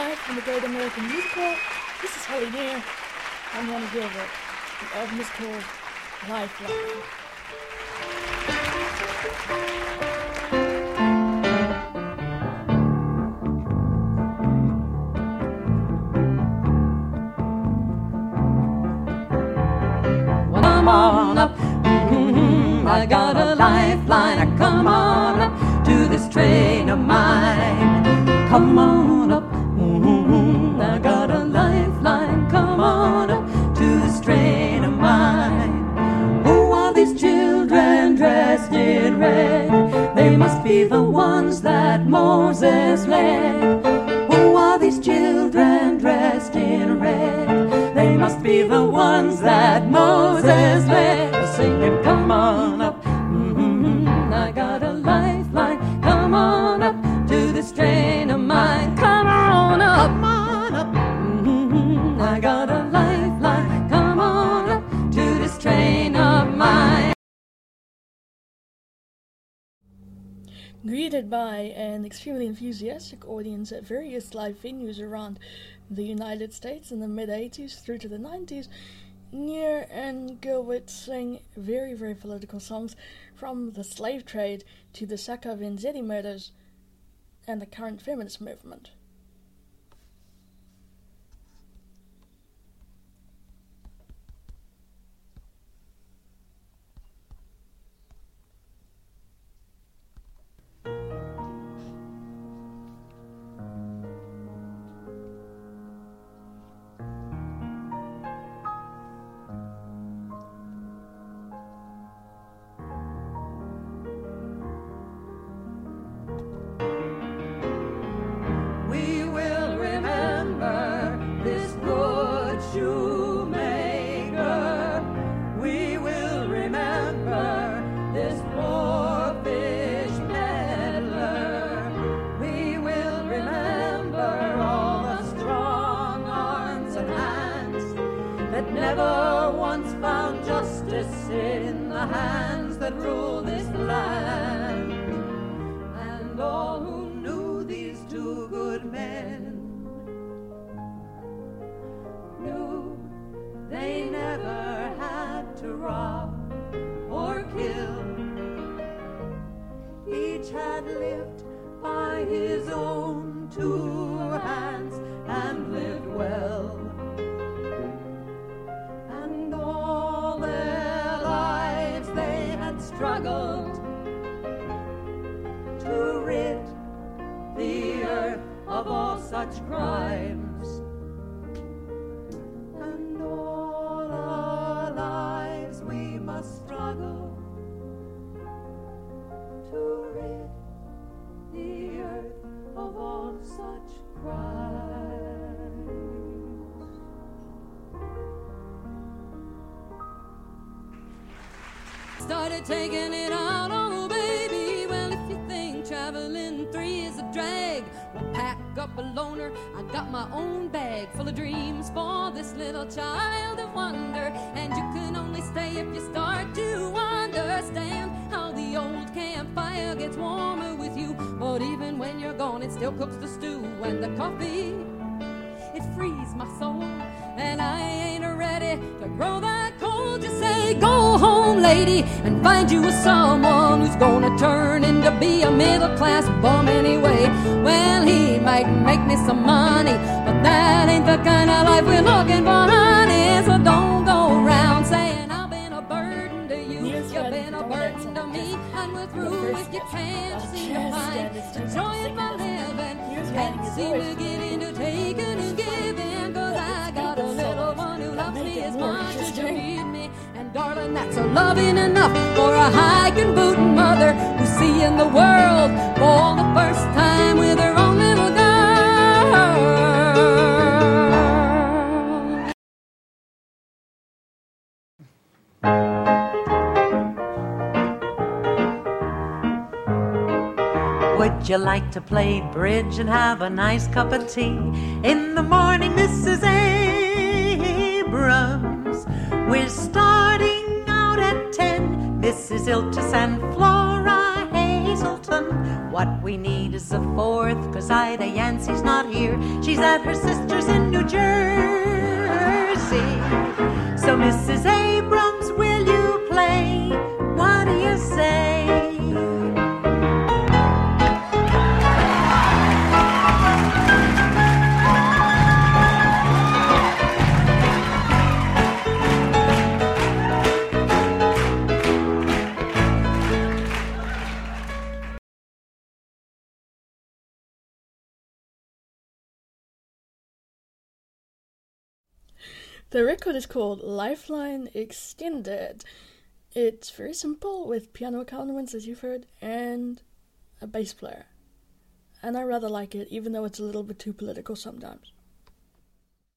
live from the Great American Musical. This is Holly Near. I'm going to give it the musical Lifeline. Come on up, I got a lifeline. Come on up to this train of mine. Come on up, I got a lifeline. Come on up to this train of mine. Who are these children dressed in red? They must be the ones that Moses led. Who are these children dressed in red? They must be the ones that Moses led. Singing, come on up, I got a lifeline. Come on up to this train of mine. Come on up, I got a lifeline. Come on up to this train of mine. Greeted by an extremely enthusiastic audience at various live venues around the United States in the mid-80s through to the 90s, Near and Gilbert sang very, very political songs from the slave trade to the Sacco Vanzetti murders and the current feminist movement. Started taking it out, oh baby. Well, if you think traveling 3 is a drag, well, pack up a loner. I got my own bag full of dreams for this little child of wonder. And you can only stay if you start to understand how the old campfire gets warmer with you. But even when you're gone, it still cooks the stew and the coffee. It frees my soul, and I ain't ready to grow that cold. Just say, go home, lady, and find you a someone who's gonna turn into be a middle-class bum anyway. Well, he might make me some money, but that ain't the kind of life we're looking for, honey. So don't go around saying I've been a burden to you. You've been a burden to me, and we're through if you can't seem to find the joy of my living. Can't seem to get into taking and giving, 'cause I got a little one who loves me as much as you need me. And darling, that's a loving enough for a hiking bootin' mother who's seeing the world for the first time with her own little girl. Would you like to play bridge and have a nice cup of tea in the morning, Mrs. Abrams? We're starting out at 10, Mrs. Iltis and Flora Hazelton. What we need need is a fourth, 'cause Ida Yancey's not here. She's at her sister's in New Jersey. So Mrs. Abrams, will you play? What do you say? The record is called Lifeline Extended. It's very simple, with piano accompaniments, as you've heard, and a bass player. And I rather like it, even though it's a little bit too political sometimes.